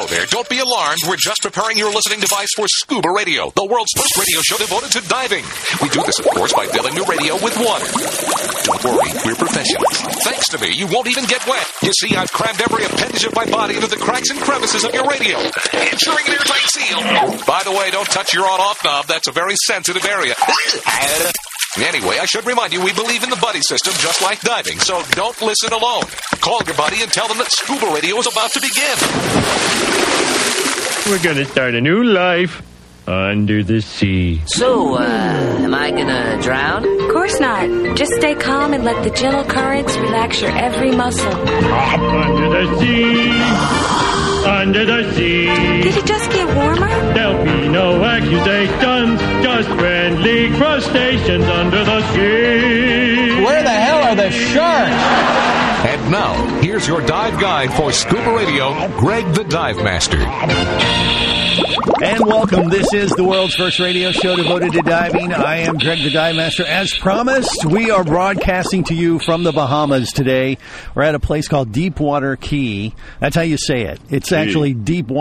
Hello there. Don't be alarmed. We're just preparing your listening device for Scuba Radio, the world's first radio show devoted to diving. We do this, of course, by filling your radio with water. Don't worry, we're professionals. Thanks to me, you won't even get wet. You see, I've crammed every appendage of my body into the cracks and crevices of your radio, ensuring an airtight seal. By the way, don't touch your on-off knob. That's a very sensitive area. Anyway, I should remind you, we believe in the buddy system just like diving, so don't listen alone. Call your buddy and tell them that Scuba Radio is about to begin. We're going to start a new life under the sea. So, am I gonna drown? Of course not. Just stay calm and let the gentle currents relax your every muscle. Under the sea. Under the sea. Did it just get warmer? There'll be no accusations, just friendly crustaceans under the sea. Where the hell are the sharks? And now, here's your dive guide for Scuba Radio, Greg the Dive Master. And welcome. This is the world's first radio show devoted to diving. I am Greg the Dive Master. As promised, we are broadcasting to you from the Bahamas today. We're at a place called Deepwater Cay. That's how you say it. It's actually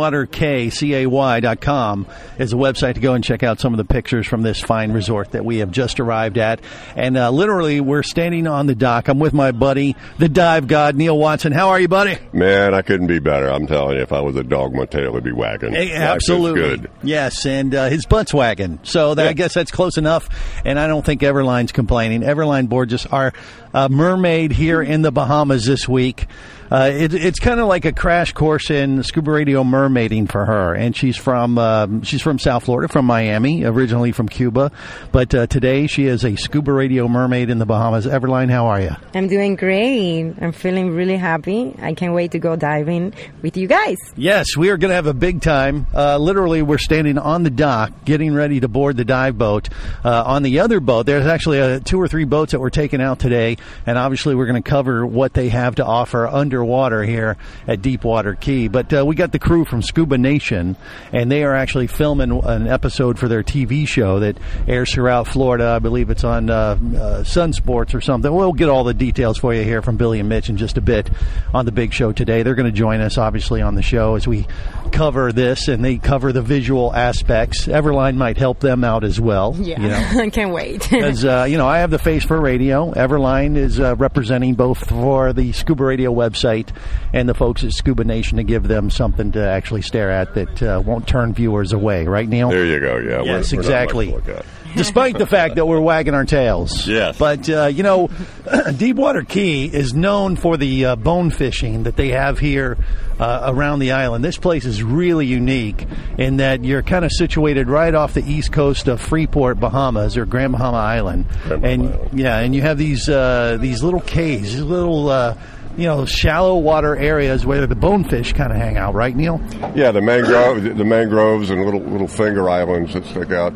deepwatercay.com is a website to go and check out some of the pictures from this fine resort that we have just arrived at. And literally, we're standing on the dock. I'm with my buddy, the dive god, Neil Watson. How are you, buddy? Man, I couldn't be better. I'm telling you, if I was a dog, my tail would be wagging. Hey, absolutely. Good. Yes, and his butt's wagging. So I guess that's close enough, and I don't think Everline's complaining. Everline board just our mermaid here in the Bahamas this week. It's kind of like a crash course in scuba radio mermaiding for her, and she's from South Florida, from Miami, originally from Cuba, but today she is a scuba radio mermaid in the Bahamas. Everline, how are you? I'm doing great. I'm feeling really happy. I can't wait to go diving with you guys. Yes, we are going to have a big time. Literally, we're standing on the dock, getting ready to board the dive boat. On the other boat, there's actually 2 or 3 boats that were taken out today, and obviously we're going to cover what they have to offer underwater here at Deepwater Cay. But we got the crew from Scuba Nation, and they are actually filming an episode for their TV show that airs throughout Florida. I believe it's on Sun Sports or something. We'll get all the details for you here from Billy and Mitch in just a bit on the big show today. They're going to join us, obviously, on the show as we cover this, and they cover the visual aspects. Everline might help them out as well. Yeah, you know. I can't wait. Because, I have the face for radio. Everline is representing both for the Scuba Radio website and the folks at Scuba Nation to give them something to actually stare at that won't turn viewers away. Right, Neil? There you go, yeah. Yes, we're exactly. not much to look at. Despite the fact that we're wagging our tails. Yes. But, Deepwater Cay is known for the bone fishing that they have here around the island. This place is really unique in that you're kind of situated right off the east coast of Freeport, Bahamas, or Grand Bahama Island. And you have these little cays, these little shallow water areas where the bonefish kind of hang out, right, Neil? Yeah, the mangroves and little finger islands that stick out.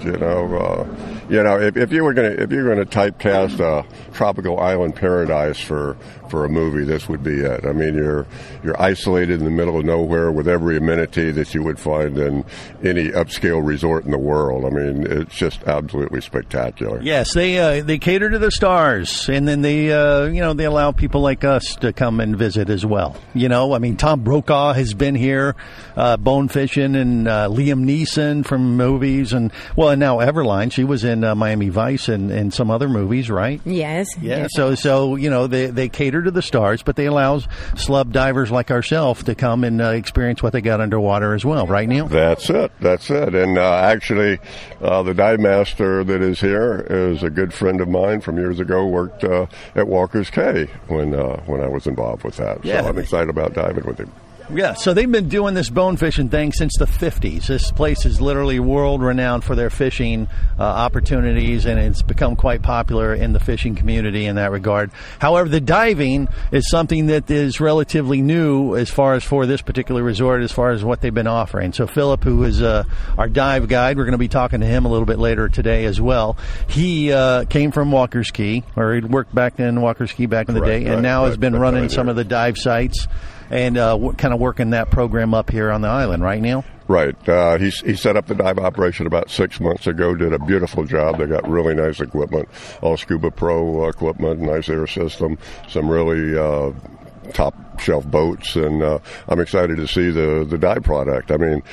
If you're gonna typecast a tropical island paradise for a movie, this would be it. I mean, you're isolated in the middle of nowhere with every amenity that you would find in any upscale resort in the world. I mean, it's just absolutely spectacular. Yes, they cater to the stars, and then they allow people like us to come and visit as well. I mean, Tom Brokaw has been here bone fishing, and Liam Neeson from movies, and now Everline. She was in Miami Vice and some other movies, right? Yes. Yeah. So they cater to the stars, but they allow slub divers like ourselves to come and experience what they got underwater as well, right, Neil? That's it. And actually, the dive master that is here is a good friend of mine from years ago. Worked at Walker's Cay when I was involved with that. Yeah. So I'm excited about diving with him. Yeah, so they've been doing this bone fishing thing since the 50s. This place is literally world-renowned for their fishing opportunities, and it's become quite popular in the fishing community in that regard. However, the diving is something that is relatively new as far as for this particular resort, as far as what they've been offering. So Philip, who is our dive guide, we're going to be talking to him a little bit later today as well. He came from Walker's Cay, or he'd worked back in Walker's Cay back in the day, and now has been running some of the dive sites and kind of working that program up here on the island, right, Neil? Right. He set up the dive operation about 6 months ago, did a beautiful job. They got really nice equipment, all Scuba Pro equipment, nice air system, some really top shelf boats, and I'm excited to see the dive product. I mean,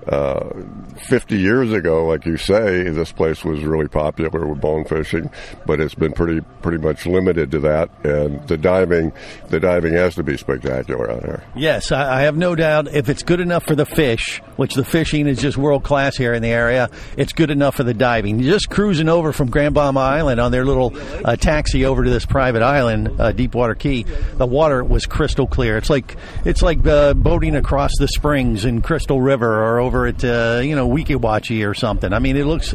50 years ago, like you say, this place was really popular with bone fishing, but it's been pretty much limited to that. And the diving has to be spectacular out here. Yes, I have no doubt. If it's good enough for the fish, which the fishing is just world class here in the area, it's good enough for the diving. Just cruising over from Grand Bahama Island on their little taxi over to this private island, Deepwater Key, the water was crystal clear. It's like boating across the springs in Crystal River or over at Weeki Wachee or something. I mean, it looks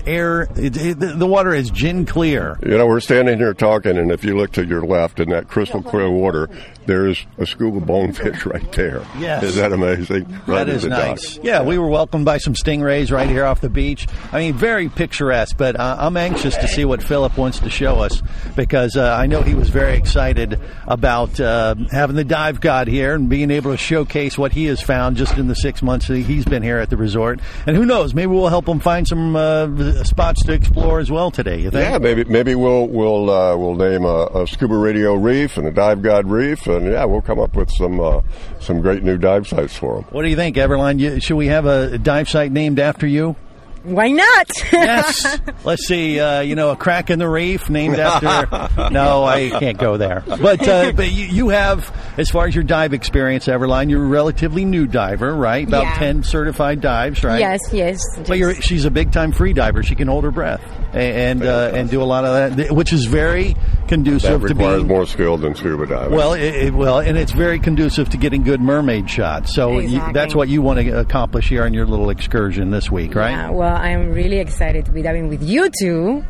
the water is gin clear. We're standing here talking, and if you look to your left in that crystal clear water, there's a school of bonefish right there. Yes. Is that amazing? Right, that is nice. Yeah, we were welcomed by some stingrays right here off the beach. I mean, very picturesque, but I'm anxious to see what Philip wants to show us, because I know he was very excited about having the dive god here and being able to showcase what he has found just in the 6 months that he's been here at the resort. And who knows, maybe we'll help him find some spots to explore as well today, you think? Yeah, maybe we'll name a Scuba Radio Reef and a Dive God Reef, and we'll come up with some great new dive sites for them. What do you think, Everline? Should we have a dive site named after you? Why not? Yes. Let's see, a crack in the reef named after... No, I can't go there. But you have, as far as your dive experience, Everline, you're a relatively new diver, right? About 10 certified dives, right? Yes. But she's a big-time free diver. She can hold her breath and do a lot of that, which is very conducive to being... That requires more skill than scuba diving. Well, and it's very conducive to getting good mermaid shots. So that's what you want to accomplish here on your little excursion this week, right? Yeah, well, I'm really excited to be diving with you two.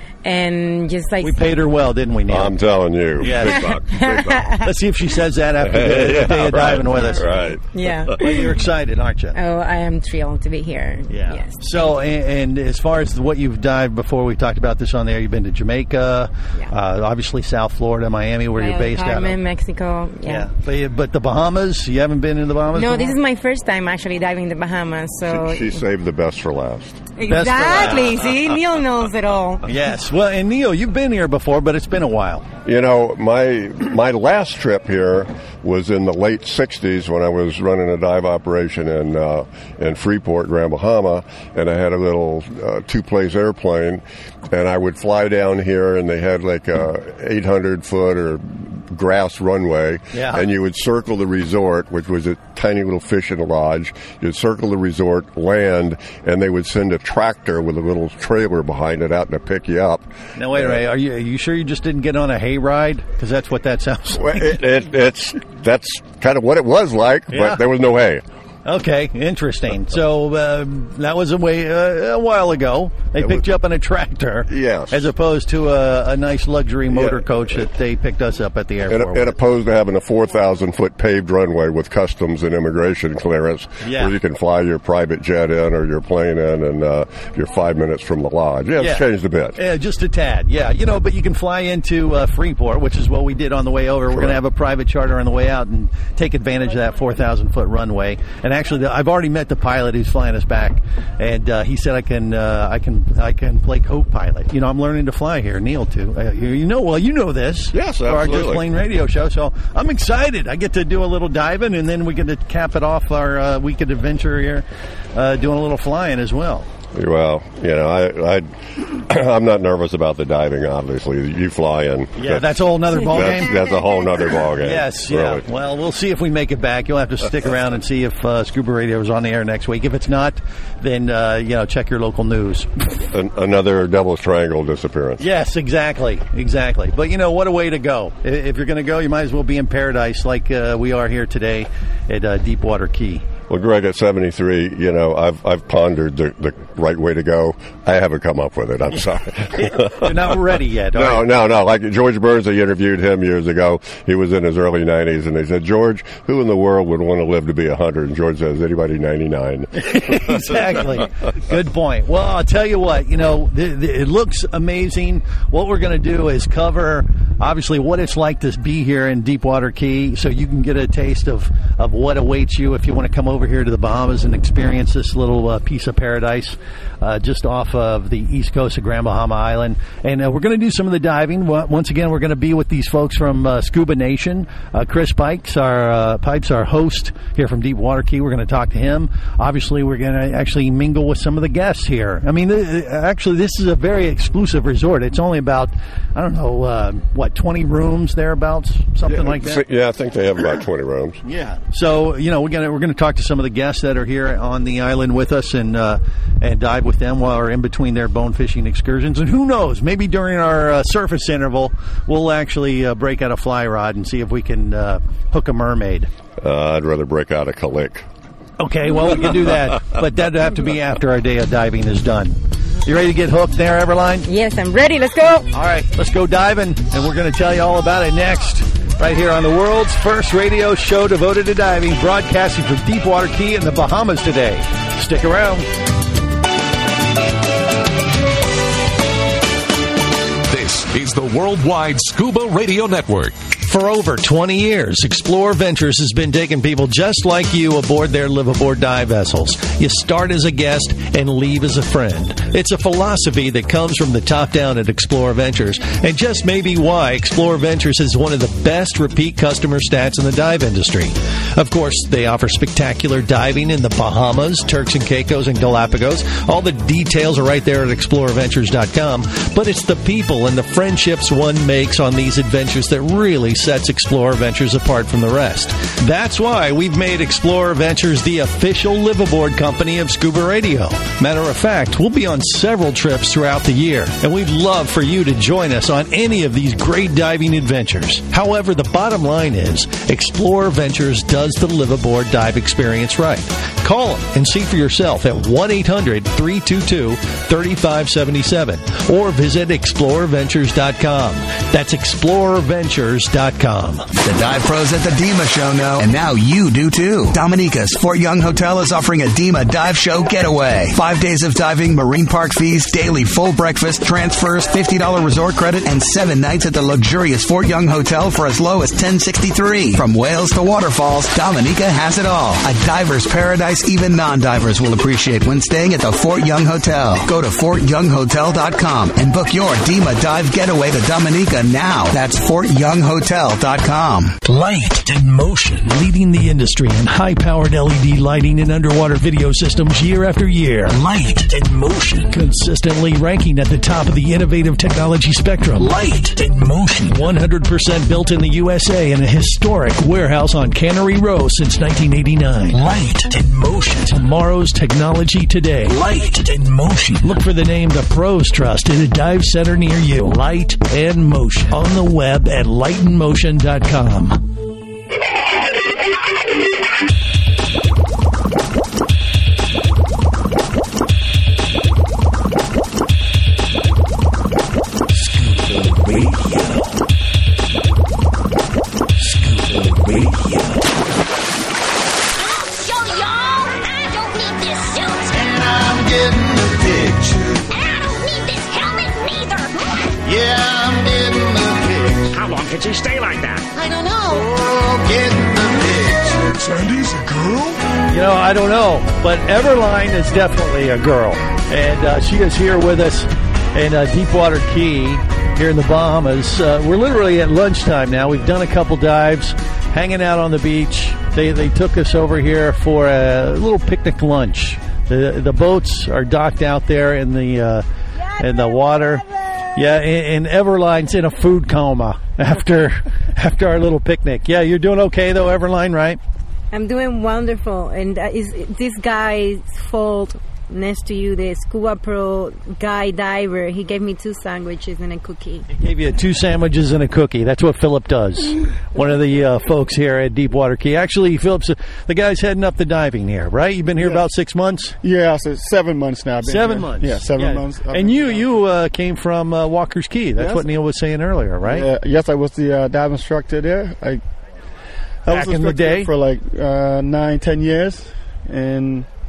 And just like... We paid her well, didn't we, Neil? I'm telling you. Yes. Big buck. Let's see if she says that after the day of diving with us. Right. Yeah. Well, you're excited, aren't you? Oh, I am thrilled to be here. Yeah. Yes. So, and as far as what you've dived before, we talked about this on there. You've been to Jamaica, obviously South Florida, Miami, where you're based out of. Mexico. Yeah. But the Bahamas, you haven't been in the Bahamas? No, this is my first time actually diving the Bahamas. So she saved the best for last. Exactly. See, Neil knows it all. Yes. Well, and Neil, you've been here before, but it's been a while. My last trip here was in the late 60s when I was running a dive operation in Freeport, Grand Bahama, and I had a little two-place airplane, and I would fly down here, and they had like a 800-foot or grass runway, and you would circle the resort, which was a tiny little fishing lodge. You'd circle the resort, land, and they would send a tractor with a little trailer behind it out to pick you up. Now, wait a minute. Are you sure you just didn't get on a hayride? Because that's what that sounds like. That's kind of what it was like, but there was no hay. Okay, interesting. So that was a while ago. They picked you up in a tractor, as opposed to a nice luxury motor coach that they picked us up at the airport. And opposed to having a 4,000-foot paved runway with customs and immigration clearance, where you can fly your private jet in or your plane in, and you're 5 minutes from the lodge. It's changed a bit. Yeah, just a tad. Yeah, but you can fly into Freeport, which is what we did on the way over. We're going to have a private charter on the way out and take advantage of that 4,000-foot runway. And actually, I've already met the pilot who's flying us back, and he said I can play co-pilot. I'm learning to fly here, Neil too. You know this. Yes, for our absolutely. Just Plain radio show. So I'm excited. I get to do a little diving, and then we get to cap it off our weekend adventure here, doing a little flying as well. Well, I'm not nervous about the diving, obviously. You fly in. Yeah, that's a whole nother ballgame. That's a whole nother ballgame. Yes, really. Yeah. Well, we'll see if we make it back. You'll have to stick around and see if Scuba Radio is on the air next week. If it's not, then, check your local news. Another Devil's Triangle disappearance. Yes, exactly. But, what a way to go. If you're going to go, you might as well be in paradise like we are here today at Deepwater Key. Well, Greg, at 73, I've pondered the right way to go. I haven't come up with it. I'm sorry. You're not ready yet. No. Like George Burns, I interviewed him years ago. He was in his early 90s, and they said, George, who in the world would want to live to be 100? And George says, anybody 99. Exactly. Good point. Well, I'll tell you what, it looks amazing. What we're going to do is cover obviously what it's like to be here in Deepwater Key, so you can get a taste of what awaits you if you want to come over here to the Bahamas and experience this little piece of paradise just off of the east coast of Grand Bahama Island. And we're going to do some of the diving. Once again, we're going to be with these folks from Scuba Nation. Chris Pipes, our host here from Deepwater Key. We're going to talk to him. Obviously, we're going to actually mingle with some of the guests here. I mean, actually, this is a very exclusive resort. It's only about, 20 rooms thereabouts, something like that. Yeah, I think they have about 20 rooms. Yeah. So we're going to talk to some of the guests that are here on the island with us and dive with them while we're in between their bone fishing excursions. And who knows, maybe during our surface interval, we'll actually break out a fly rod and see if we can hook a mermaid. I'd rather break out a calic. Okay, well, we can do that, but that'd have to be after our day of diving is done. You ready to get hooked there, Everline? Yes, I'm ready. Let's go. All right, let's go diving, and we're going to tell you all about it next, right here on the world's first radio show devoted to diving, broadcasting from Deepwater Key in the Bahamas today. Stick around. This is the Worldwide Scuba Radio Network. For over 20 years, Explore Ventures has been taking people just like you aboard their live-aboard dive vessels. You start as a guest and leave as a friend. It's a philosophy that comes from the top down at Explore Ventures, and just maybe why Explore Ventures is one of the best repeat customer stats in the dive industry. Of course, they offer spectacular diving in the Bahamas, Turks and Caicos, and Galapagos. All the details are right there at exploreventures.com, but it's the people and the friendships one makes on these adventures that really sets Explorer Ventures apart from the rest. That's why we've made Explorer Ventures the official live-aboard company of Scuba Radio. Matter of fact, we'll be on several trips throughout the year, and we'd love for you to join us on any of these great diving adventures. However, the bottom line is, Explorer Ventures does the live-aboard dive experience right. Call them and see for yourself at 1-800-322-3577 or visit explorerventures.com. That's explorerventures.com. The dive pros at the DEMA show know, and now you do too. Dominica's Fort Young Hotel is offering a DEMA dive show getaway. 5 days of diving, marine park fees, daily full breakfast, transfers, $50 resort credit, and 7 nights at the luxurious Fort Young Hotel for as low as $10.63. From whales to waterfalls, Dominica has it all. A diver's paradise even non-divers will appreciate when staying at the Fort Young Hotel. Go to FortYoungHotel.com and book your DEMA dive getaway to Dominica now. That's FortYoungHotel.com. Light and Motion, leading the industry in high-powered LED lighting and underwater video systems year after year. Light and Motion, consistently ranking at the top of the innovative technology spectrum. Light and Motion, 100% built in the USA in a historic warehouse on Cannery Row since 1989. Light and Motion, tomorrow's technology today. Light and Motion. Look for the name the pros trust in a dive center near you. Light and Motion. On the web at lightandmotion.com. Could she stay like that? I don't know. Sandy's a girl? I don't know, but Everline is definitely a girl, and she is here with us in Deepwater Key here in the Bahamas. We're literally at lunchtime now. We've done a couple dives, hanging out on the beach. They took us over here for a little picnic lunch. The boats are docked out there in the water. Yeah, and Everline's in a food coma after our little picnic. Yeah, you're doing okay though, Everline, right? I'm doing wonderful, and is this guy's fault next to you, the Scuba Pro guy diver. He gave me 2 sandwiches and a cookie. He gave you 2 sandwiches and a cookie. That's what Philip does. One of the folks here at Deepwater Key. Actually, Philip's the guy's heading up the diving here, right? You've been here about 6 months? Yeah, so 7 months now. 7 months. Yeah, 7 months. And you came from Walker's Key. That's what Neil was saying earlier, right? Yes, I was the dive instructor there. I Back was in the day? for like 9-10 years, and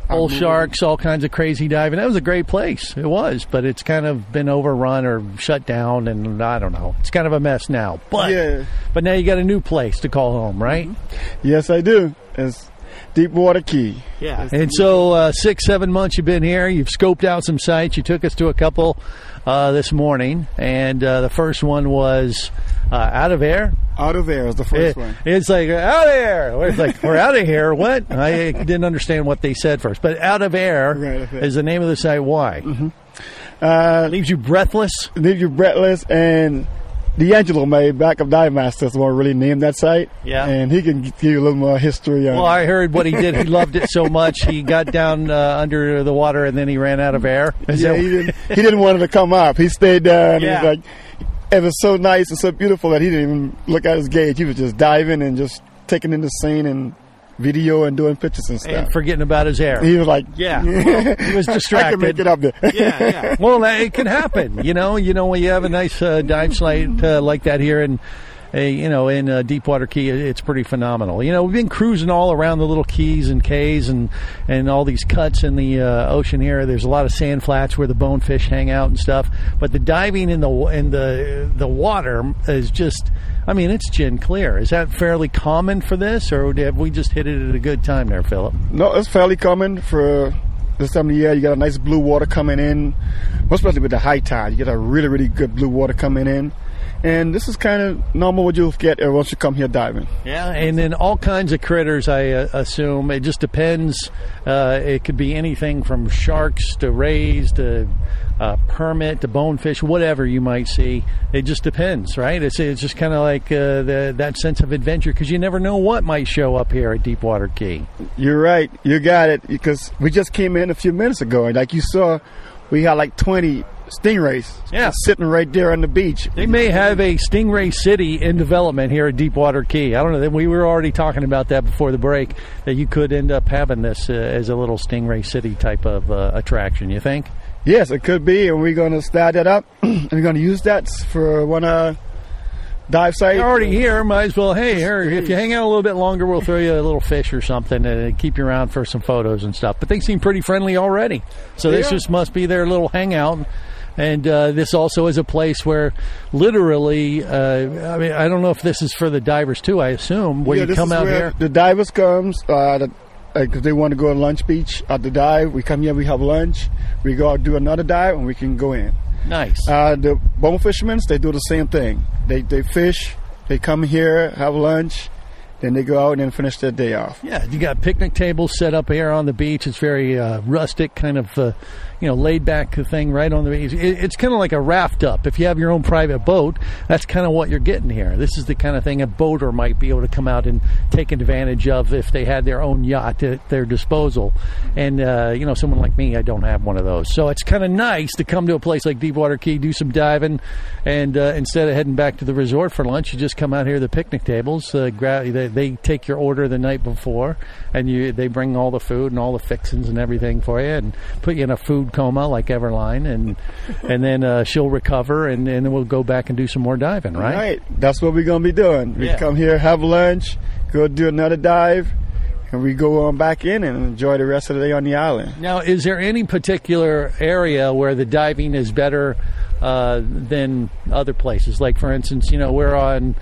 Bull sharks, all kinds of crazy diving. That was a great place. It was, but it's kind of been overrun or shut down, and I don't know. It's kind of a mess now. But now you got a new place to call home, right? Yes, I do. It's Deepwater Key. Yeah. And so 6-7 months you've been here. You've scoped out some sites. You took us to a couple this morning, and the first one was Out of Air. Out of Air is the first one. It's like, out of air. It's like, we're out of here. What? I didn't understand what they said first. But Out of Air is the name of the site. Why? Leaves you breathless? Leaves you breathless, and D'Angelo, my backup dive master, is the one who really named that site. Yeah. And he can give you a little more history on it. Well, I heard what he did. He loved it so much, he got down under the water, and then he ran out of air. He didn't want it to come up. He stayed down. Yeah. He's like, it was so nice and so beautiful that he didn't even look at his gauge. He was just diving and just taking in the scene and video and doing pictures and stuff. And forgetting about his air. He was like, well, he was distracted. I can make it up there. Yeah. Well, it can happen. You know, when you have a nice dive site like that here in Deepwater Key, it's pretty phenomenal. You know, we've been cruising all around the little keys and cays and all these cuts in the ocean here. There's a lot of sand flats where the bonefish hang out and stuff. But the diving in the water is just, I mean, it's gin clear. Is that fairly common for this, or have we just hit it at a good time there, Philip? No, it's fairly common for this time of the year. You got a nice blue water coming in, especially with the high tide. You get a really, really good blue water coming in. And this is kind of normal what you'll get once you come here diving. Yeah, and then all kinds of critters, I assume. It just depends. It could be anything from sharks to rays to permit to bonefish, whatever you might see. It just depends, right? It's just kind of like that sense of adventure, because you never know what might show up here at Deepwater Key. You're right. You got it, because we just came in a few minutes ago, and like you saw, we had like 20 stingrays sitting right there on the beach. They may have a stingray city in development here at Deepwater Key. I don't know. We were already talking about that before the break, that you could end up having this as a little stingray city type of attraction, you think? Yes, it could be, and we're going to start that up. And we're going to use that for one dive site. You're already here. Might as well, hey, here, if you hang out a little bit longer, we'll throw you a little fish or something and keep you around for some photos and stuff. But they seem pretty friendly already. So this just must be their little hangout. And this also is a place where literally, I mean, I don't know if this is for the divers too, I assume, where you come out here. The divers comes, because they want to go to lunch beach at the dive. We come here, we have lunch. We go out, do another dive, and we can go in. Nice. The bone fishermen, they do the same thing. They fish, they come here, have lunch, then they go out and then finish their day off. Yeah, you got picnic tables set up here on the beach. It's very rustic, kind of laid back thing right on the beach. It's kind of like a raft up. If you have your own private boat, that's kind of what you're getting here. This is the kind of thing a boater might be able to come out and take advantage of if they had their own yacht at their disposal. And someone like me, I don't have one of those. So it's kind of nice to come to a place like Deepwater Key, do some diving, and instead of heading back to the resort for lunch, you just come out here to the picnic tables. They take your order the night before, and they bring all the food and all the fixings and everything for you, and put you in a food coma like Everline, and then she'll recover, and then we'll go back and do some more diving, right? Right. That's what we're going to be doing. We come here, have lunch, go do another dive, and we go on back in and enjoy the rest of the day on the island. Now, is there any particular area where the diving is better than other places? Like, for instance, we're on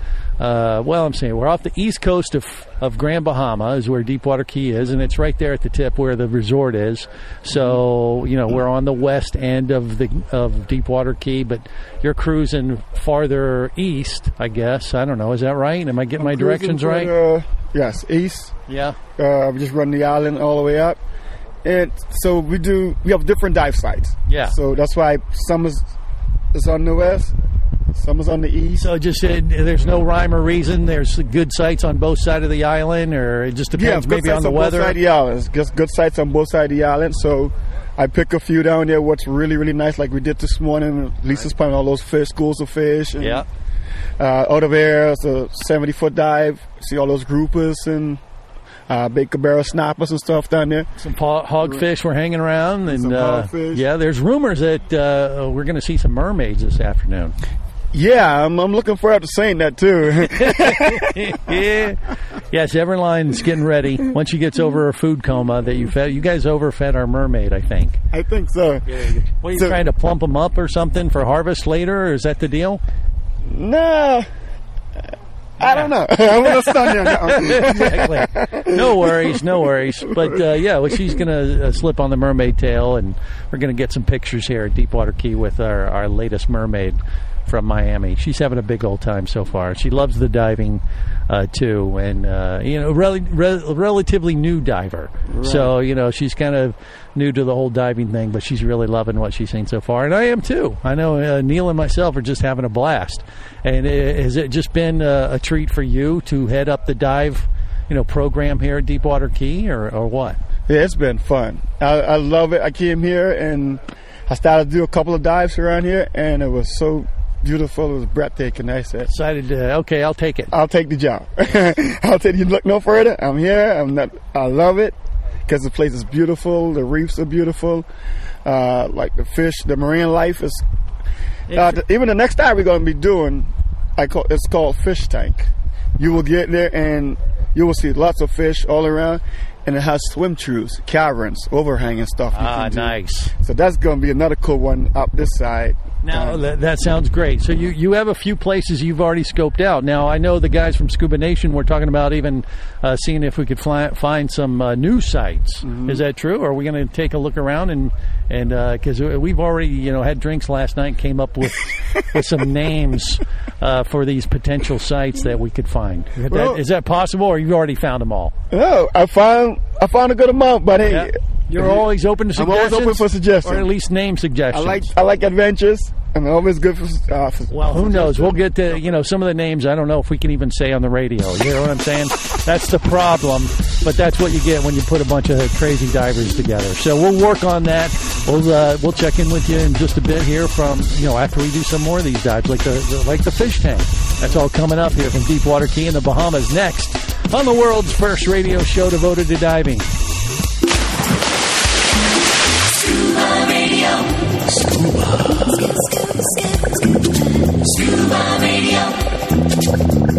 we're off the east coast of Grand Bahama is where Deepwater Key is, and it's right there at the tip where the resort is. So, we're on the west end of Deepwater Key, but you're cruising farther east, I guess. I don't know. Is that right? Am I getting my directions right? Yes, east. Yeah. We just run the island all the way up. And so we have different dive sites. Yeah. So that's why some is on the west, some is on the east. So just there's no rhyme or reason. There's good sites on both sides of the island, or it just depends maybe on the weather. Both sides of the island. Just good sites on both sides of the island. So I pick a few down there. What's really, really nice, like we did this morning. Lisa's putting all those fish, schools of fish. And, out of air, it's a 70-foot dive. See all those groupers and Baker Barrel snappers and stuff down there. Some hogfish were hanging around, and some hogfish. There's rumors that we're going to see some mermaids this afternoon. Yeah, I'm looking forward to saying that too. Yeah. Yes, Everline's getting ready. Once she gets over her food coma that you fed, you guys overfed our mermaid, I think. I think so. What, are you trying to plump them up or something for harvest later, or is that the deal? No. I don't know. I'm going to stun you on that one. Exactly. No worries. But, well, she's going to slip on the mermaid tail, and we're going to get some pictures here at Deepwater Key with our latest mermaid from Miami. She's having a big old time so far. She loves the diving, too, and, relatively new diver. Right. So, she's kind of new to the whole diving thing, but she's really loving what she's seen so far, and I am too. I know Neil and myself are just having a blast. And has it just been a treat for you to head up the dive, program here at Deepwater Key, or what? Yeah, it's been fun. I love it. I came here and I started to do a couple of dives around here, and it was so beautiful. It was breathtaking. I said, decided to, okay, I'll take it. I'll take the job. I'll take you. Look no further. I'm here. I love it because the place is beautiful. The reefs are beautiful. Like the fish, the marine life is. Even the next dive we're going to be doing, it's called Fish Tank. You will get there and you will see lots of fish all around, and it has swim trues, caverns, overhanging stuff. Nice. So that's going to be another cool one up this side. Now, that sounds great. So you have a few places you've already scoped out. Now, I know the guys from Scuba Nation were talking about even seeing if we could find some new sites. Mm-hmm. Is that true? Or are we going to take a look around and because we've already had drinks last night and came up with some names for these potential sites that we could find. Is that possible, or you've already found them all? No, I found a good amount, but hey. Yeah. You're always open to suggestions? I'm always open for suggestions. Or at least name suggestions. I like adventures. I'm always good for well, who knows? We'll get to, some of the names I don't know if we can even say on the radio. You know what I'm saying? That's the problem. But that's what you get when you put a bunch of crazy divers together. So we'll work on that. We'll check in with you in just a bit here from, after we do some more of these dives, like the fish tank. That's all coming up here from Deepwater Key in the Bahamas next on the world's first radio show devoted to diving. Scuba Radio. Scuba Radio.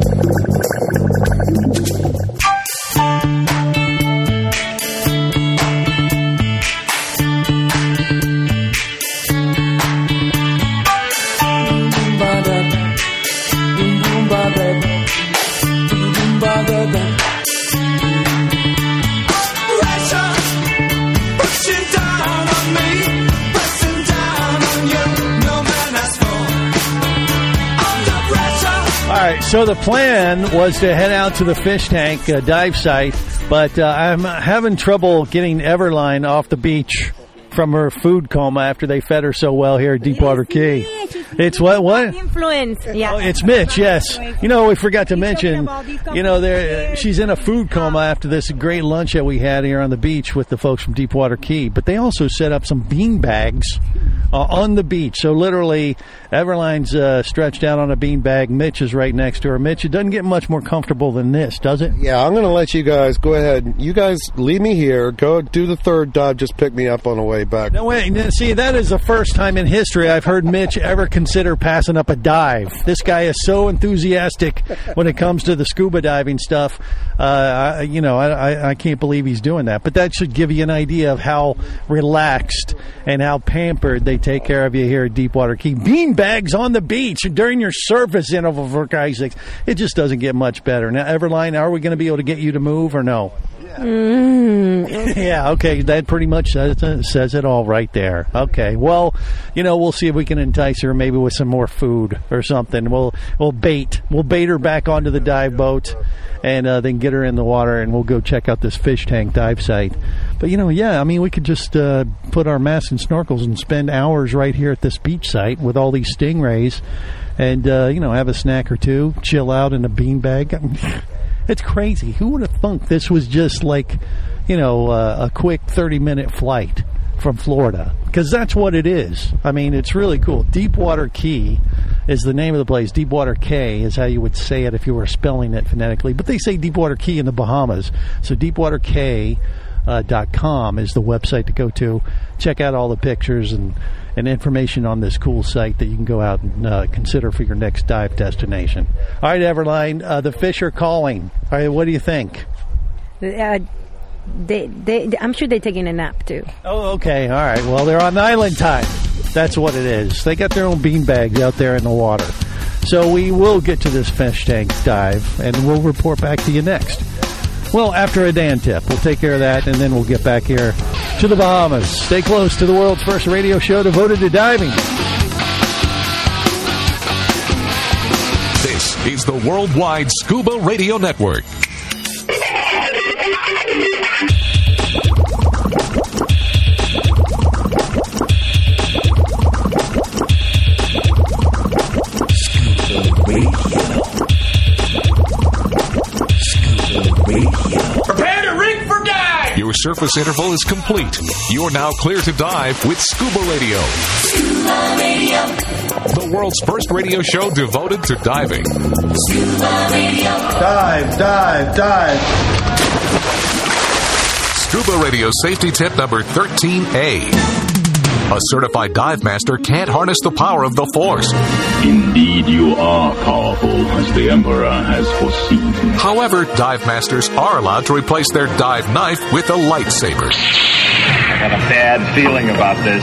So the plan was to head out to the fish tank dive site, but I'm having trouble getting Everline off the beach from her food coma after they fed her so well here at Deepwater Key. It's what? Influence. Yeah. Oh, it's Mitch, yes. We forgot to mention, she's in a food coma after this great lunch that we had here on the beach with the folks from Deepwater Key. But they also set up some bean bags on the beach. So literally, Everline's stretched out on a bean bag. Mitch is right next to her. Mitch, it doesn't get much more comfortable than this, does it? Yeah, I'm going to let you guys go ahead. You guys leave me here. Go do the third dive. Just pick me up on the way back. No, wait. See, that is the first time in history I've heard Mitch ever consider passing up a dive. This guy is so enthusiastic when it comes to the scuba diving stuff. I can't believe he's doing that. But that should give you an idea of how relaxed and how pampered they take care of you here at Deepwater Key. Bean bags on the beach during your surface interval, for Christ's sakes. It just doesn't get much better. Now, Everline, are we going to be able to get you to move or no? Yeah, okay, that pretty much says it all right there. Okay, well, we'll see if we can entice her maybe with some more food or something. We'll bait her back onto the dive boat and then get her in the water, and we'll go check out this fish tank dive site. But, we could just put our masks and snorkels and spend hours right here at this beach site with all these stingrays and, have a snack or two, chill out in a beanbag. It's crazy. Who would have thunk this was just like, a quick 30-minute flight from Florida? Because that's what it is. I mean, it's really cool. Deepwater Key is the name of the place. Deepwater K is how you would say it if you were spelling it phonetically. But they say Deepwater Key in the Bahamas. So Deepwater K ScubaRadio.com is the website to go to. Check out all the pictures and information on this cool site that you can go out and consider for your next dive destination. All right, Everline, the fish are calling. All right, what do you think? I'm sure they're taking a nap, too. Oh, okay. All right. Well, they're on island time. That's what it is. They got their own bean bags out there in the water. So we will get to this fish tank dive, and we'll report back to you next. Well, after a Dan tip. We'll take care of that, and then we'll get back here to the Bahamas. Stay close to the world's first radio show devoted to diving. This is the Worldwide Scuba Radio Network. Prepare to rig for dive! Your surface interval is complete. You're now clear to dive with Scuba Radio. Scuba Radio. The world's first radio show devoted to diving. Scuba Radio. Dive, dive, dive. Scuba Radio safety tip number 13A. A certified dive master can't harness the power of the Force. Indeed, you are powerful, as the Emperor has foreseen. However, dive masters are allowed to replace their dive knife with a lightsaber. I got a bad feeling about this.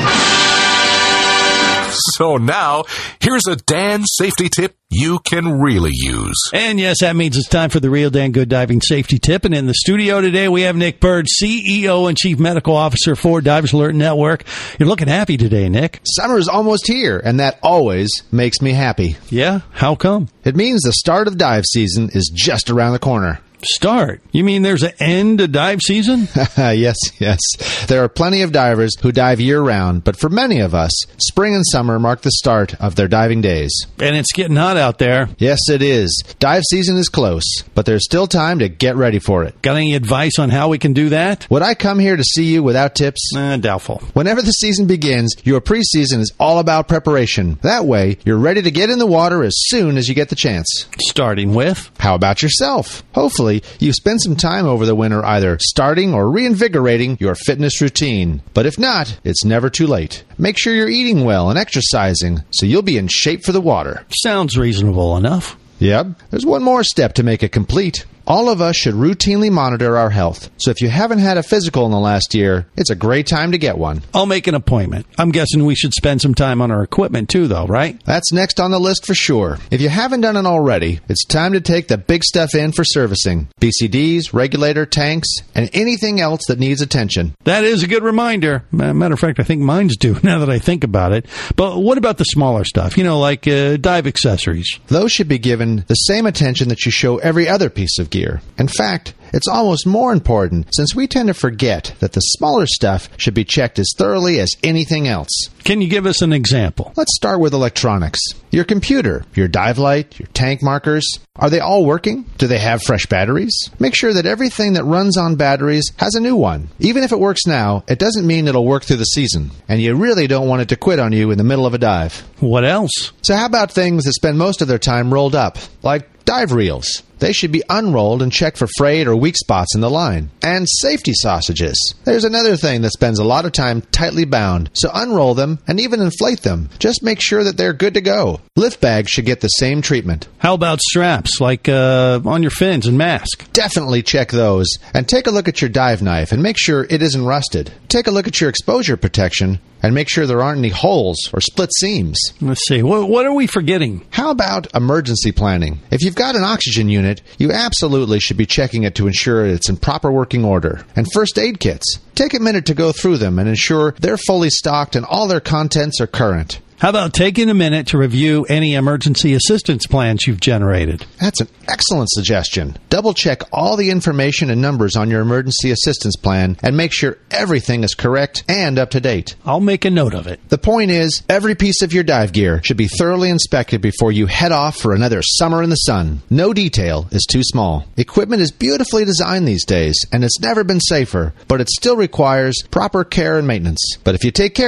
So now, here's a Dan safety tip you can really use. And yes, that means it's time for the Real Dan Good Diving Safety Tip. And in the studio today, we have Nick Bird, CEO and Chief Medical Officer for Divers Alert Network. You're looking happy today, Nick. Summer is almost here, and that always makes me happy. Yeah? How come? It means the start of dive season is just around the corner. Start? You mean there's an end to dive season? Yes. There are plenty of divers who dive year-round, but for many of us, spring and summer mark the start of their diving days. And it's getting hot out there. Yes, it is. Dive season is close, but there's still time to get ready for it. Got any advice on how we can do that? Would I come here to see you without tips? Doubtful. Whenever the season begins, your preseason is all about preparation. That way, you're ready to get in the water as soon as you get the chance. Starting with? How about yourself? Hopefully, you spend some time over the winter either starting or reinvigorating your fitness routine. But if not, it's never too late. Make sure you're eating well and exercising so you'll be in shape for the water. Sounds reasonable enough. Yep. There's one more step to make it complete. All of us should routinely monitor our health. So if you haven't had a physical in the last year, it's a great time to get one. I'll make an appointment. I'm guessing we should spend some time on our equipment too, though, right? That's next on the list for sure. If you haven't done it already, it's time to take the big stuff in for servicing. BCDs, regulator, tanks, and anything else that needs attention. That is a good reminder. Matter of fact, I think mine's due now that I think about it. But what about the smaller stuff? Like dive accessories? Those should be given the same attention that you show every other piece of gear. In fact, it's almost more important since we tend to forget that the smaller stuff should be checked as thoroughly as anything else. Can you give us an example? Let's start with electronics. Your computer, your dive light, your tank markers, are they all working? Do they have fresh batteries? Make sure that everything that runs on batteries has a new one. Even if it works now, it doesn't mean it'll work through the season. And you really don't want it to quit on you in the middle of a dive. What else? So how about things that spend most of their time rolled up, like dive reels? They should be unrolled and checked for frayed or weak spots in the line. And safety sausages. There's another thing that spends a lot of time tightly bound, so unroll them and even inflate them. Just make sure that they're good to go. Lift bags should get the same treatment. How about straps, like on your fins and mask? Definitely check those. And take a look at your dive knife and make sure it isn't rusted. Take a look at your exposure protection and make sure there aren't any holes or split seams. Let's see. What are we forgetting? How about emergency planning? If you've got an oxygen unit, you absolutely should be checking it to ensure it's in proper working order. And first aid kits. Take a minute to go through them and ensure they're fully stocked and all their contents are current. How about taking a minute to review any emergency assistance plans you've generated? That's an excellent suggestion. Double-check all the information and numbers on your emergency assistance plan and make sure everything is correct and up to date. I'll make a note of it. The point is, every piece of your dive gear should be thoroughly inspected before you head off for another summer in the sun. No detail is too small. Equipment is beautifully designed these days, and it's never been safer, but it still requires proper care and maintenance. But if you take care of it,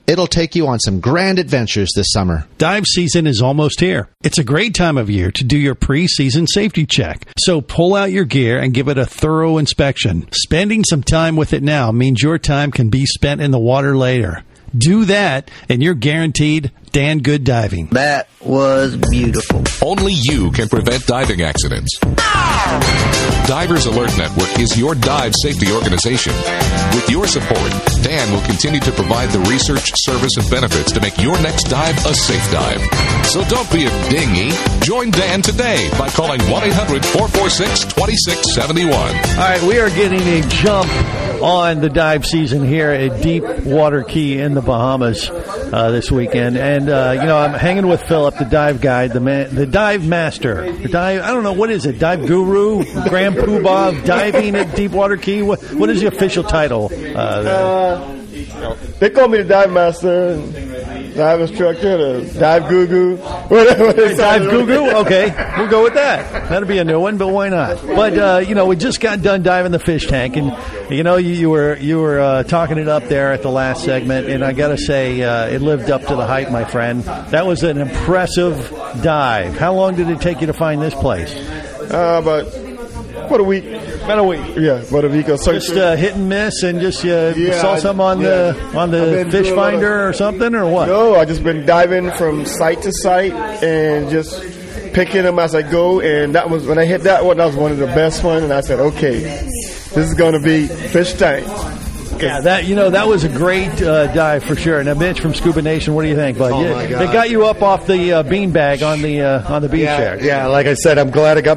It'll take you on some grand adventures this summer. Dive season is almost here. It's a great time of year to do your pre-season safety check. So pull out your gear and give it a thorough inspection. Spending some time with it now means your time can be spent in the water later. Do that, and you're guaranteed Dan Good diving. That was beautiful. Only you can prevent diving accidents. Divers Alert Network is your dive safety organization. With your support, Dan will continue to provide the research, service, and benefits to make your next dive a safe dive. So don't be a dinghy. Join Dan today by calling 1-800-446-2671. All right, we are getting a jump on the dive season here at Deep Water Key in the Bahamas this weekend. And, I'm hanging with Philip, the dive guide, the dive master. I don't know, what is it, dive guru? Grand Poobah of diving at Deep Water Key? What is the official title? They call me the dive master, dive instructor, the dive guru, whatever. Dive guru? Okay, we'll go with that. That'll be a new one, but why not? But we just got done diving the fish tank, and you were talking it up there at the last segment, and I got to say it lived up to the hype, my friend. That was an impressive dive. How long did it take you to find this place? About a week. About a week. Yeah, about a week or so. Just hit and miss, and just saw something on the fish finder or something, or what? No, I just been diving from site to site and just picking them as I go. And that was when I hit that one. That was one of the best ones, and I said, okay, this is going to be fish tank. Yeah, that was a great dive for sure. Now, Mitch from Scuba Nation, what do you think, bud? Oh my God. They got you up off the beanbag on the beach there. Yeah, like I said, I'm glad I got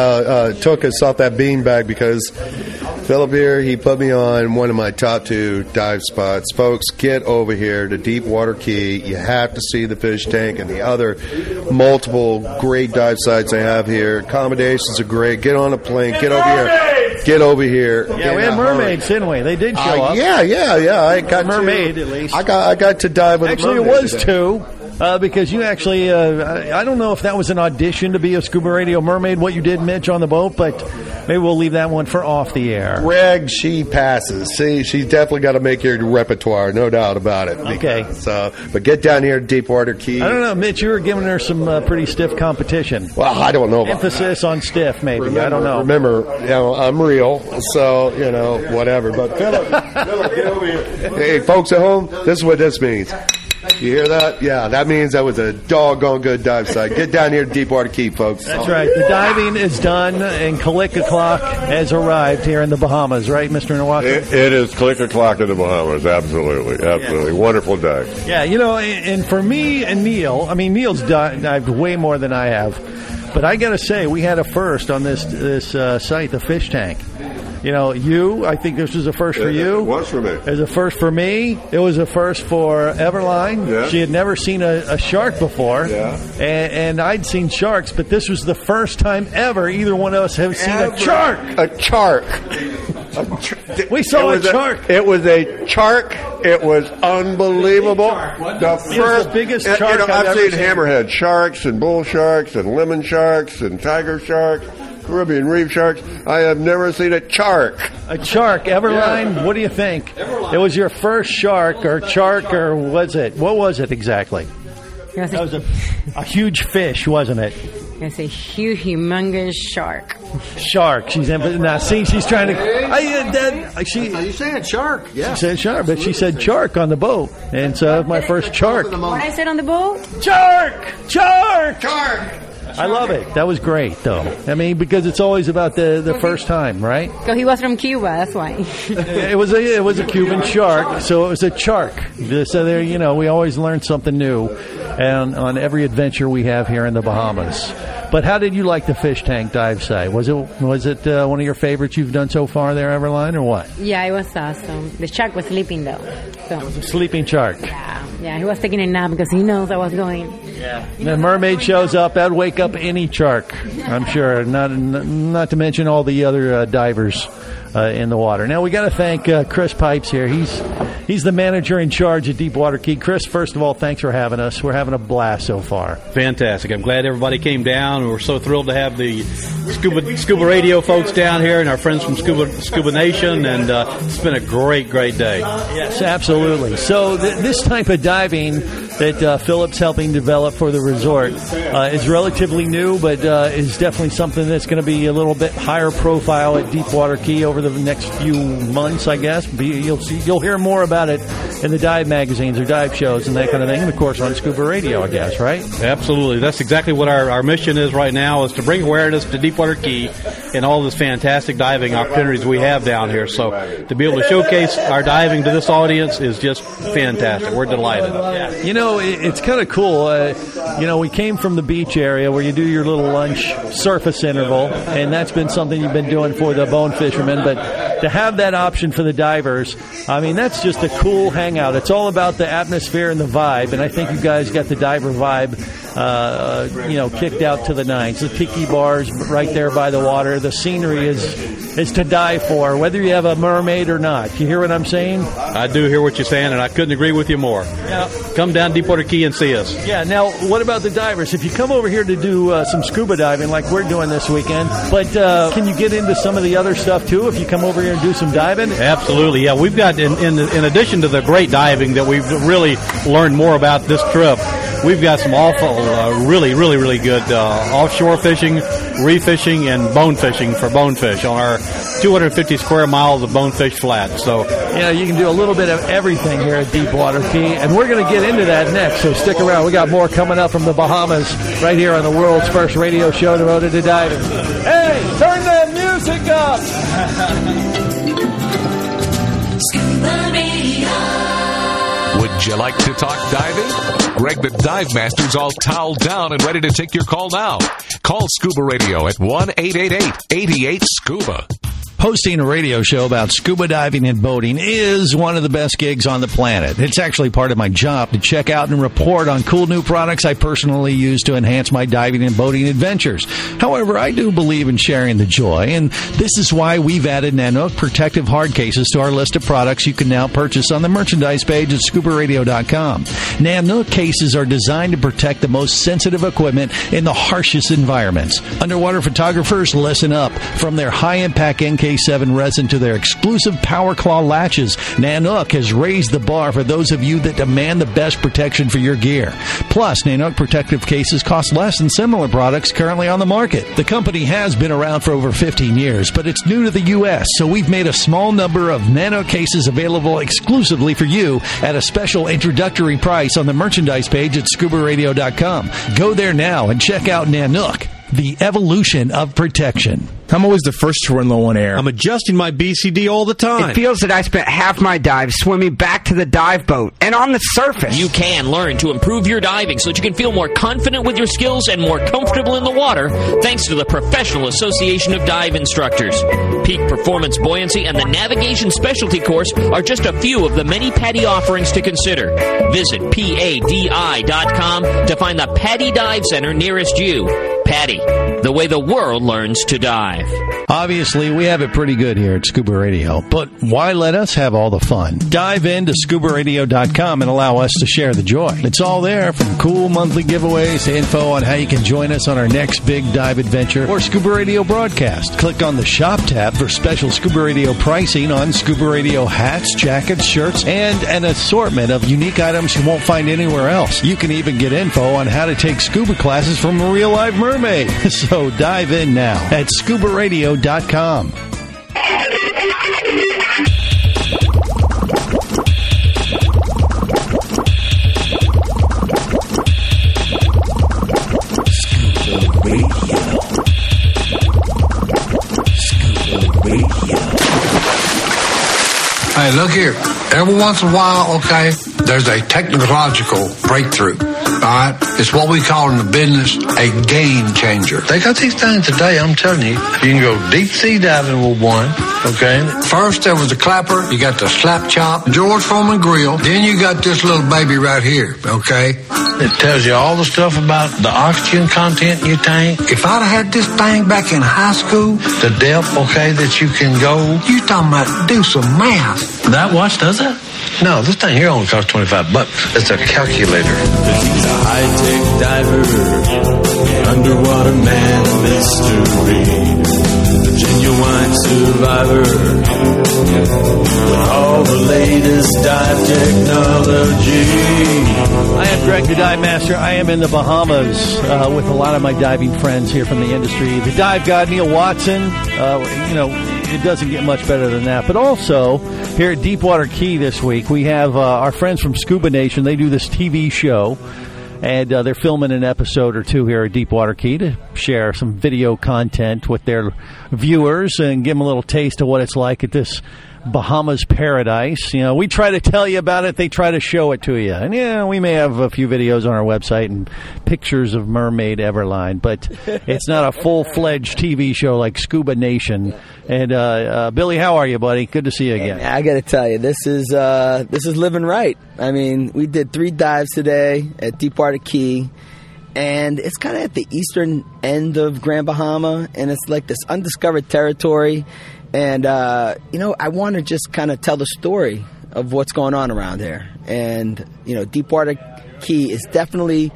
my took us off that beanbag because Philip here, he put me on one of my top 2 dive spots. Folks, get over here to Deep Water Key. You have to see the fish tank and the other multiple great dive sites I have here. Accommodations are great. Get on a plane. Get over here. Get over here. Yeah, we had mermaids, didn't we? They did show up. Yeah. I got mermaid at least. I got to dive with actually, a mermaid. It was today. 2 because you actually. I don't know if that was an audition to be a Scuba Radio mermaid. What you did, Mitch, on the boat, but maybe we'll leave that one for off the air. Greg, she passes. See, she's definitely got to make your repertoire, no doubt about it. Okay. But get down here to Deep Water Key. I don't know, Mitch. You were giving her some pretty stiff competition. Well, I don't know. Emphasis on stiff, maybe. I don't know. Remember, I'm real, so whatever. But Philip, get over here. Hey, folks at home, this is what this means. You hear that? Yeah, that means that was a doggone good dive site. Get down here to Deep Water Key, folks. That's right. The diving is done, and Click-a-Clock has arrived here in the Bahamas, right, Mr. Nawaka? It is Click-a-Clock in the Bahamas, absolutely. Yeah. Wonderful dive. Yeah, and for me and Neil, Neil's dived way more than I have, but I got to say, we had a first on this site, the fish tank. I think this was a first for you. It was for me. It was a first for me. It was a first for Everline. Yeah. She had never seen a shark before. Yeah. And I'd seen sharks, but this was the first time ever either one of us have seen a shark. A shark. We saw a shark. It was a shark. It was unbelievable. The biggest shark I've seen seen. hammerhead sharks and bull sharks and lemon sharks and tiger sharks. Caribbean reef sharks. I have never seen a shark. A shark, Everline. Yeah. What do you think? It was your first shark or was it? What was it exactly? That was a huge fish, wasn't it? It's a huge, humongous shark. Shark. She's now. See, she's trying to. You saying shark? Yeah. She said shark, but she said shark on the boat, and so my first shark. What I said on the boat? Shark. I love it. That was great, though. Because it's always about the first time, right? So he was from Cuba, that's why. It was a Cuban shark, so it was a chark. So there, we always learn something new, and on every adventure we have here in the Bahamas. But how did you like the fish tank dive site? Was it one of your favorites you've done so far there, Everline, or what? Yeah, it was awesome. The shark was sleeping though. So. It was a sleeping shark. Yeah, he was taking a nap because he knows I was going. Yeah. The mermaid shows up, that'd wake up any shark, I'm sure. Not to mention all the other divers in the water. Now we got to thank Chris Pipes here. He's the manager in charge at Deepwater Key. Chris, first of all, thanks for having us. We're having a blast so far. Fantastic. I'm glad everybody came down. We're so thrilled to have the Scuba Radio folks down here and our friends from Scuba Nation, and it's been a great day. Yes, absolutely. So this type of diving that Philip's helping develop for the resort is relatively new, but is definitely something that's going to be a little bit higher profile at Deepwater Key over the next few months, I guess. You'll hear more about it in the dive magazines or dive shows and that kind of thing, and of course on Scuba Radio, I guess, right? Absolutely. That's exactly what our mission is right now, is to bring awareness to Deepwater Key and all this fantastic diving opportunities we have down here. So to be able to showcase our diving to this audience is just fantastic. We're delighted. Yeah. You know, it's kind of cool. We came from the beach area where you do your little lunch surface interval, and that's been something you've been doing for the bone fishermen, but to have that option for the divers, I mean, that's just a cool hangout. It's all about the atmosphere and the vibe, and I think you guys got the diver vibe, kicked out to the nines. The tiki bars right there by the water. The scenery is to die for, whether you have a mermaid or not. You hear what I'm saying? I do hear what you're saying, and I couldn't agree with you more. Yeah. Come down Deepwater Key and see us. Yeah. Now, what about the divers? If you come over here to do some scuba diving like we're doing this weekend, but can you get into some of the other stuff too if you come over here and do some diving? Absolutely. Yeah, we've got, in addition to the great diving that we've really learned more about this trip, we've got some really good offshore fishing, reef fishing, and bone fishing for bonefish on our 250 square miles of bonefish flat. So, you can do a little bit of everything here at Deepwater Key, and we're going to get into that next, so stick around. We got more coming up from the Bahamas right here on the world's first radio show devoted to diving. Hey, turn that music up! Scuba Radio. Would you like to talk diving? Greg the Dive Master's all toweled down and ready to take your call now. Call Scuba Radio at 1-888-88-SCUBA. Hosting a radio show about scuba diving and boating is one of the best gigs on the planet. It's actually part of my job to check out and report on cool new products I personally use to enhance my diving and boating adventures. However, I do believe in sharing the joy, and this is why we've added Nanook protective hard cases to our list of products you can now purchase on the merchandise page at ScubaRadio.com. Nanook cases are designed to protect the most sensitive equipment in the harshest environments. Underwater photographers, listen up. From their high-impact NK7 resin to their exclusive Power Claw latches, Nanook has raised the bar for those of you that demand the best protection for your gear. Plus, Nanook protective cases cost less than similar products currently on the market. The company has been around for over 15 years, but it's new to the U.S., so we've made a small number of Nanook cases available exclusively for you at a special introductory price on the merchandise page at ScubaRadio.com. Go there now and check out Nanook, the evolution of protection. I'm always the first to run low on air. I'm adjusting my BCD all the time. It feels that I spent half my dive swimming back to the dive boat and on the surface. You can learn to improve your diving so that you can feel more confident with your skills and more comfortable in the water thanks to the Professional Association of Dive Instructors. Peak Performance Buoyancy and the Navigation Specialty Course are just a few of the many PADI offerings to consider. Visit PADI.com to find the PADI Dive Center nearest you. PADI, the way the world learns to dive. Obviously, we have it pretty good here at Scuba Radio, but why let us have all the fun? Dive into ScubaRadio.com and allow us to share the joy. It's all there, from cool monthly giveaways to info on how you can join us on our next big dive adventure or Scuba Radio broadcast. Click on the Shop tab for special Scuba Radio pricing on Scuba Radio hats, jackets, shirts, and an assortment of unique items you won't find anywhere else. You can even get info on how to take scuba classes from a real live mermaid. So dive in now at ScubaRadio.com. Hey, look here. Every once in a while, okay, there's a technological breakthrough. All right? It's what we call in the business a game changer. They got these things today, I'm telling you. You can go deep sea diving with one. Okay. First there was the clapper. You got the slap chop, George Foreman grill. Then you got this little baby right here. Okay. It tells you all the stuff about the oxygen content in your tank. If I'd have had this thing back in high school, the depth, okay, that you can go. You talking about do some math. That watch does it? No, this thing here only costs $25. It's a calculator. He's a high-tech diver, underwater man mystery, a genuine survivor with all the latest dive technology. I am Greg, the Dive Master. I am in the Bahamas with a lot of my diving friends here from the industry. The dive god, Neil Watson, it doesn't get much better than that. But also, here at Deepwater Key this week, we have our friends from Scuba Nation. They do this TV show, and they're filming an episode or two here at Deepwater Key to share some video content with their viewers and give them a little taste of what it's like at this Bahamas paradise. We try to tell you about it. They try to show it to you. And, we may have a few videos on our website and pictures of Mermaid Everline, but it's not a full-fledged TV show like Scuba Nation. And, Billy, how are you, buddy? Good to see you again. Hey, I got to tell you, this is living right. I mean, we did 3 dives today at Deepwater Key, and it's kind of at the eastern end of Grand Bahama, and it's like this undiscovered territory. And, I want to just kind of tell the story of what's going on around here. And, Deepwater Key is definitely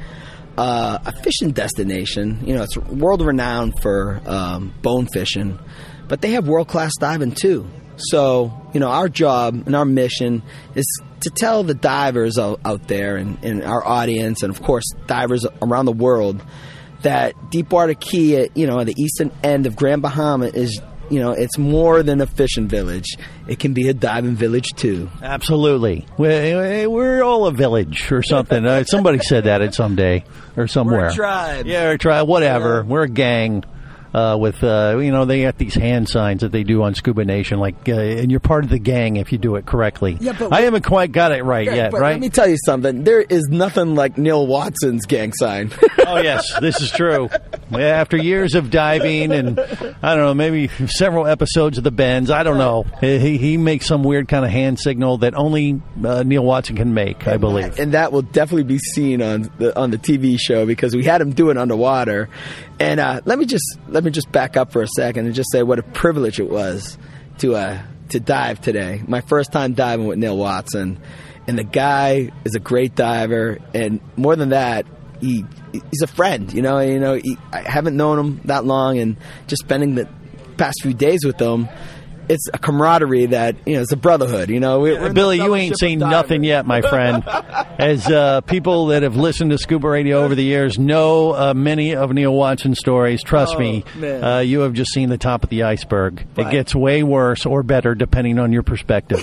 a fishing destination. It's world-renowned for bone fishing, but they have world-class diving, too. So, our job and our mission is to tell the divers out there and our audience and, of course, divers around the world that Deepwater Key, at the eastern end of Grand Bahama is it's more than a fishing village. It can be a diving village, too. Absolutely. We're all a village or something. Somebody said that at some day or somewhere. We're a tribe. Yeah, a tribe, whatever. Yeah. We're a gang. With they got these hand signs that they do on Scuba Nation, and you're part of the gang if you do it correctly. Yeah, but I haven't quite got it right yet, right? Let me tell you something. There is nothing like Neil Watson's gang sign. Oh, yes, this is true. After years of diving and, I don't know, maybe several episodes of The Bends, I don't know. He makes some weird kind of hand signal that only Neil Watson can make, I believe. And that will definitely be seen on the TV show because we had him do it underwater. And let me just back up for a second and just say what a privilege it was to dive today. My first time diving with Neil Watson, and the guy is a great diver, and more than that, he's a friend. I haven't known him that long, and just spending the past few days with him, it's a camaraderie that, it's a brotherhood, Billy, you ain't seen nothing yet, my friend. As people that have listened to Scuba Radio over the years know many of Neil Watson's stories. Trust me, you have just seen the top of the iceberg. Right. It gets way worse or better depending on your perspective.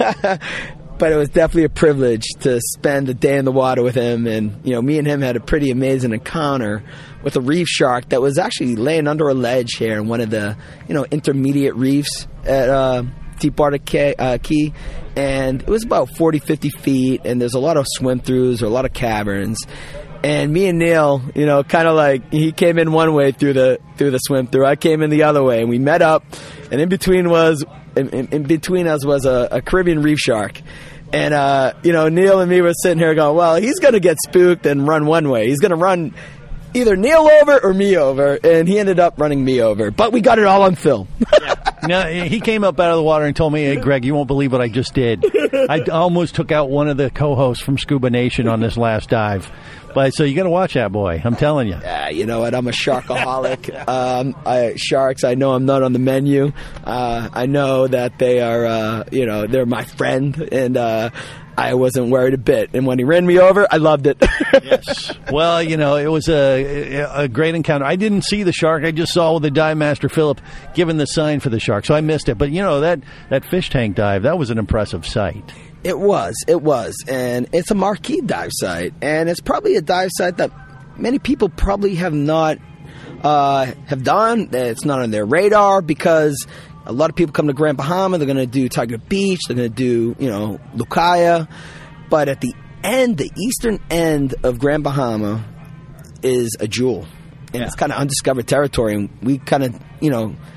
But it was definitely a privilege to spend a day in the water with him. And, me and him had a pretty amazing encounter with a reef shark that was actually laying under a ledge here in one of the, intermediate reefs at Deepwater Key. And it was about 40, 50 feet, and there's a lot of swim-throughs or a lot of caverns. And me and Neil, kind of like he came in one way through the swim-through. I came in the other way, and we met up. And in between us was a Caribbean reef shark. And, Neil and me were sitting here going, well, he's going to get spooked and run one way. He's going to run either Neil over or me over. And he ended up running me over. But we got it all on film. Yeah. Now, he came up out of the water and told me, hey, Greg, you won't believe what I just did. I almost took out one of the co-hosts from Scuba Nation on this last dive. But so you got to watch that, boy. I'm telling you. Yeah, you know what? I'm a sharkaholic. Sharks, I know I'm not on the menu. I know that they are, they're my friend, and I wasn't worried a bit. And when he ran me over, I loved it. Yes. Well, it was a great encounter. I didn't see the shark. I just saw the dive master, Philip, giving the sign for the shark, so I missed it. But, that fish tank dive, that was an impressive sight. It was, and it's a marquee dive site, and it's probably a dive site that many people probably have not have done. It's not on their radar because a lot of people come to Grand Bahama. They're going to do Tiger Beach. They're going to do Lucaya, but at the eastern end of Grand Bahama is a jewel, and it's kind of undiscovered territory. And we kind of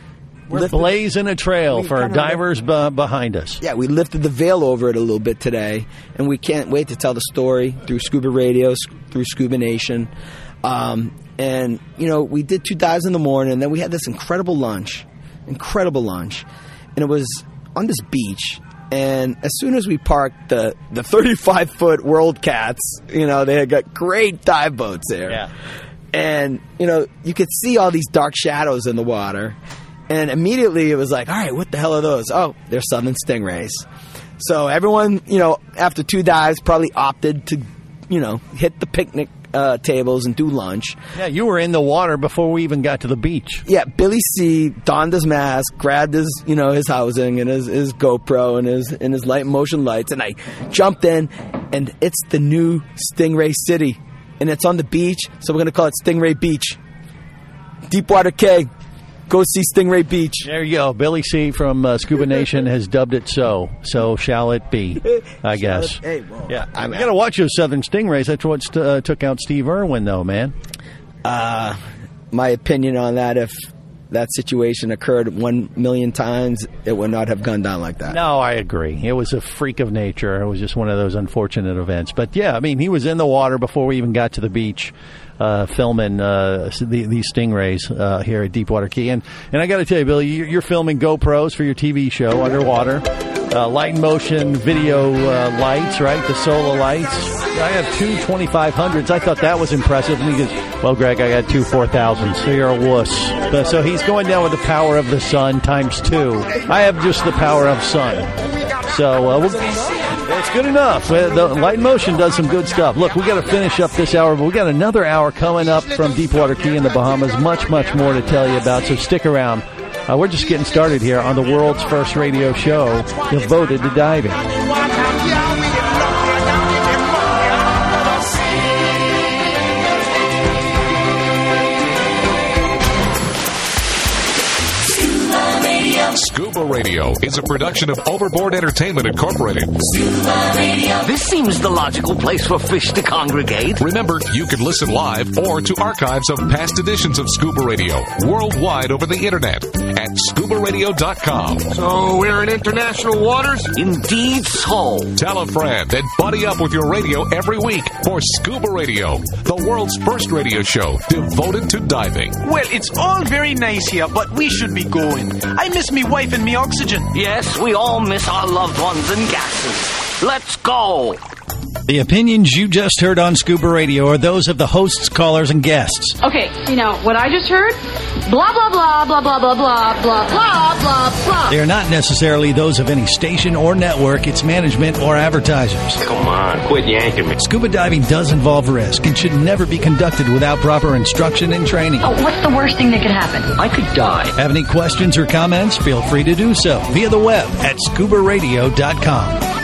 We're blazing a trail for divers behind us. Yeah, we lifted the veil over it a little bit today, and we can't wait to tell the story through Scuba Radio, through Scuba Nation. And, we did 2 dives in the morning, and then we had this incredible lunch. And it was on this beach. And as soon as we parked the 35-foot World Cats, they had got great dive boats there. Yeah. And, you could see all these dark shadows in the water. And immediately it was like, all right, what the hell are those? Oh, they're Southern Stingrays. So everyone, after 2 dives probably opted to, hit the picnic tables and do lunch. Yeah, you were in the water before we even got to the beach. Yeah, Billy C. donned his mask, grabbed his, his housing and his GoPro and his light motion lights, and I jumped in, and it's the new Stingray City, and it's on the beach, so we're going to call it Stingray Beach. Deepwater K. Go see Stingray Beach. There you go. Billy C. from Scuba Nation has dubbed it so. So shall it be, I guess. Hey, well, yeah, I got to watch those Southern Stingrays. That's what took out Steve Irwin, though, man. My opinion on that, if that situation occurred 1 million times, it would not have gone down like that. No, I agree. It was a freak of nature. It was just one of those unfortunate events. But, yeah, I mean, he was in the water before we even got to the beach. Filming these stingrays here at Deepwater Key, and I got to tell you, Billy, you're filming GoPros for your TV show underwater, light and motion video lights, right? The solar lights. I have 2 2500s. I thought that was impressive. And he goes, "Well, Greg, I got 2 4000s. So you're a wuss." So he's going down with the power of the sun times 2. I have just the power of sun. So it's good enough. The Light and Motion does some good stuff. Look, we got to finish up this hour, but we got another hour coming up from Deepwater Key in the Bahamas. Much, much more to tell you about, so stick around. We're just getting started here on the world's first radio show devoted to diving. Scuba Radio is a production of Overboard Entertainment Incorporated. This seems the logical place for fish to congregate. Remember, you can listen live or to archives of past editions of Scuba Radio worldwide over the internet at scubaradio.com. So we're in international waters? Indeed so. Tell a friend and buddy up with your radio every week for Scuba Radio, the world's first radio show devoted to diving. Well, it's all very nice here, but we should be going. I miss me wife and me oxygen. Yes, we all miss our loved ones and gases. Let's go. The opinions you just heard on Scuba Radio are those of the hosts, callers, and guests. Okay, what I just heard? Blah, blah, blah, blah, blah, blah, blah, blah, blah, blah, blah. They are not necessarily those of any station or network, its management, or advertisers. Come on, quit yanking me. Scuba diving does involve risk and should never be conducted without proper instruction and training. Oh, what's the worst thing that could happen? I could die. Have any questions or comments? Feel free to do so via the web at scubaradio.com.